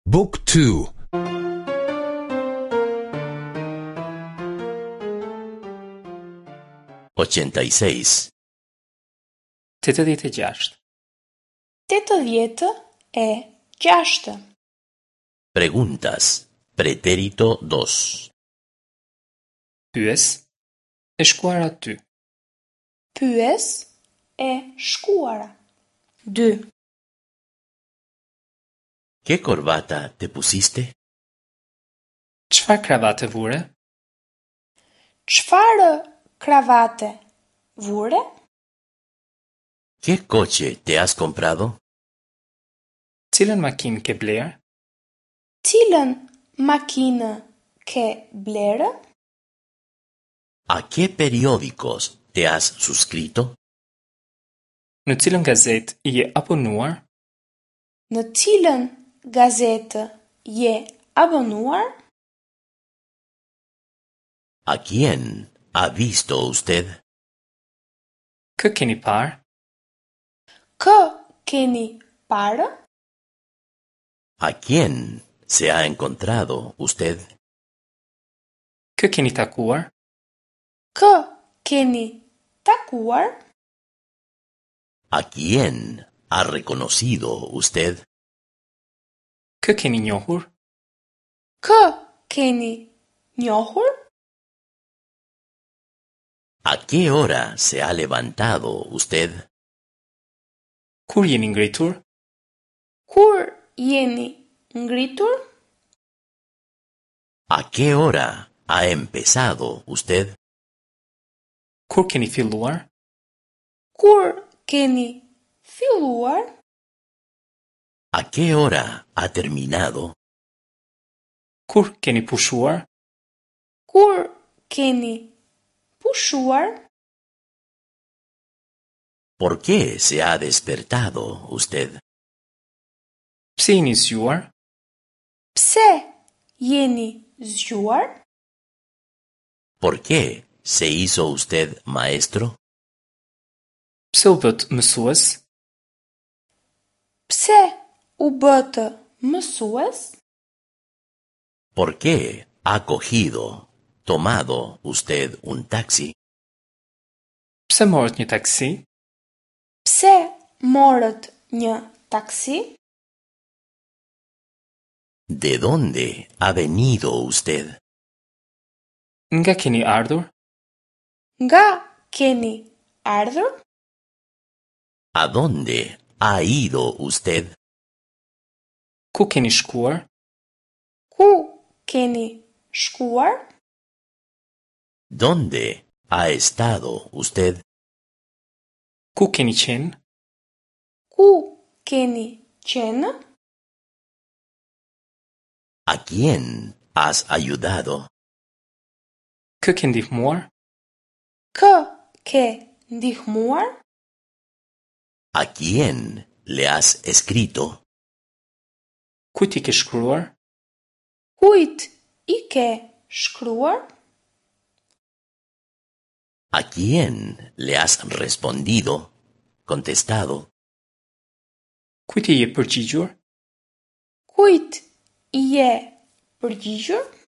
Book 2. 86. 86. 86. Preguntas. Pretérito 2. Pyes. E shkuar aty. Pyes. E shkuara. 2. ¿Qué corbata te pusiste? Çfarë kravate vure? Çfarë kravate vure? ¿Qué coche te has comprado? Cilën makinë ke blerë? Cilën makinë ke blerë? ¿A qué periódicos te has suscrito? Në cilën gazetë je abonuar? Në cilën gazetë je abonuar? ¿A quién ha visto usted? Kë keni parë? Kë keni parë? ¿A quién se ha encontrado usted? Kë keni takuar? Kë keni takuar? ¿A quién ha reconocido usted? Kë keni njohur? Kë keni njohur? ¿A qué hora se ha levantado usted? Kur jeni ngritur? Kur jeni ngritur? ¿A qué hora ha empezado usted? Kur keni filluar? Kur keni filluar? ¿A qué hora ha terminado? Kur keni pushuar? Kur keni pushuar? ¿Por qué se ha despertado usted? Pse jeni zgjuar? Pse jeni zgjuar? ¿Por qué se hizo usted maestro? Pse u bët mësues? Pse u bëtë mësues? ¿Por qué ha tomado usted un taxi? Pse morët një taksi? Pse morët një taksi? ¿De dónde ha venido usted? Nga keni ardhur? Nga keni ardhur? ¿A dónde ha ido usted? Ku keni shkuar? Ku keni shkuar? ¿Dónde ha estado usted? Ku keni qenë? Ku keni qenë? ¿A quién has ayudado? Kë ke ndihmuar? Kë ke ndihmuar? ¿A quién le has escrito? Kujt i ke shkruar? Kujt i ke shkruar? ¿A quién le has respondido? Contestado. Kujt i je përgjigjur? Kujt i je përgjigjur?